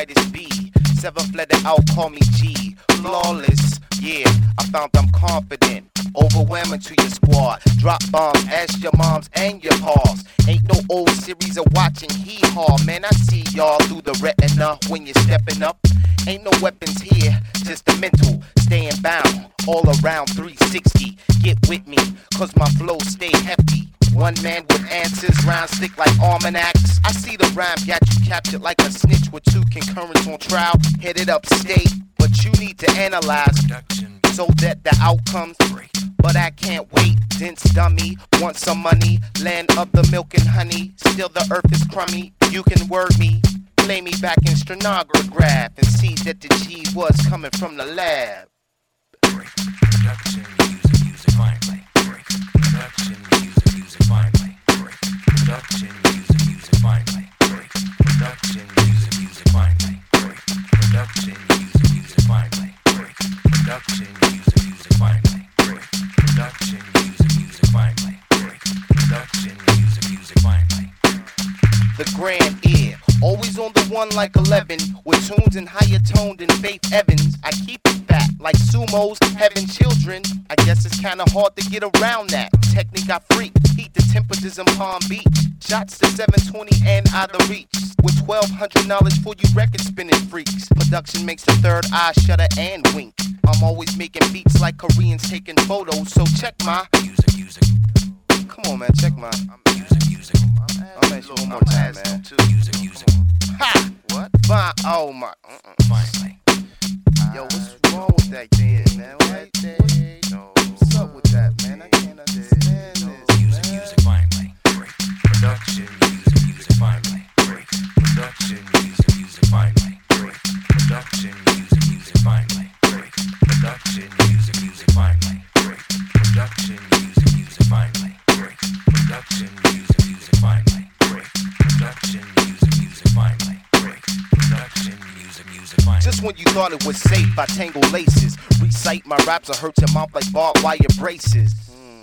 brightest B. 7th letter out, call me G. Flawless, yeah, I found I'm confident. Overwhelming to your squad. Drop bombs, ask your moms and your paws. Ain't no old series of watching hee-haw. Man, I see y'all through the retina when you're stepping up. Ain't no weapons here, just the mental. Staying bound, all around 360. Get with me, cause my flow stay hefty. One man with answers, rounds stick like almanacs. I see the rhyme got you captured like a snitch with 2 concurrents on trial. Headed upstate, but you need to analyze so that the outcome's great. But I can't wait, dense dummy. Want some money, land of the milk and honey. Still the earth is crummy, you can word me. Play me back in stenograph and see that the G was coming from the lab. Production, music, finally. Production, music, finally. Production, music, finally. Production, music, finally. Production, music, finally. Production, music, finally. Production, music, finally. Production, music, finally. The grand ear, always on the one like 11, with tunes and higher toned than Faith Evans. I keep it fat like sumos having children. I guess it's kinda hard to get around that. Technique I freak, heat the temperatures in Palm Beach. Shots to 720 and out of reach. With 1200 knowledge for you record spinning freaks. Production makes the third eye shudder and wink. I'm always making beats like Koreans taking photos, so check my music. Come on, man, check my Music. I'm asking you one more time, man. Music. Ha! What? Fine. Oh my. Finally. Yo, what's wrong with that kid, man? What's up with that, man? I can't understand this. Music, finally. Production, music, finally. Production, music, finally. Production, music, finally. Production, music, finally. Production, music, finally. Production, music, finally. Production, music, finally. Production, music, finally. Just when you thought it was safe, I tangle laces. Recite my raps or hurt your mouth like barbed wire braces.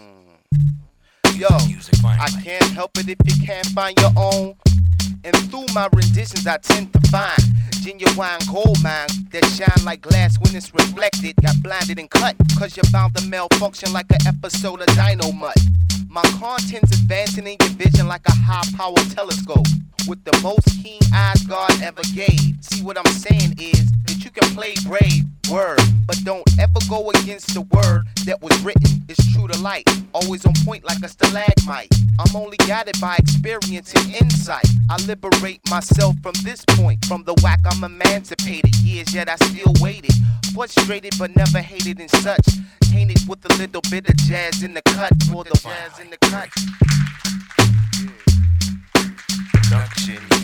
Yo, I can't help it if you can't find your own. And through my renditions I tend to find genuine gold mine that shine like glass when it's reflected. Got blinded and cut, cause you're bound to malfunction like an episode of Dynamite. My content's advancing in your vision like a high-power telescope, with the most keen eyes God ever gave. See what I'm saying is that you can play brave, word, but don't ever go against the word that was written. It's true to life, always on point like a stalagmite. I'm only guided by experience and insight. I liberate myself from this point. From the whack I'm emancipated. Years yet I still waited. Frustrated but never hated and such. Tainted with a little bit of jazz in the cut. For the jazz in the cut. Production,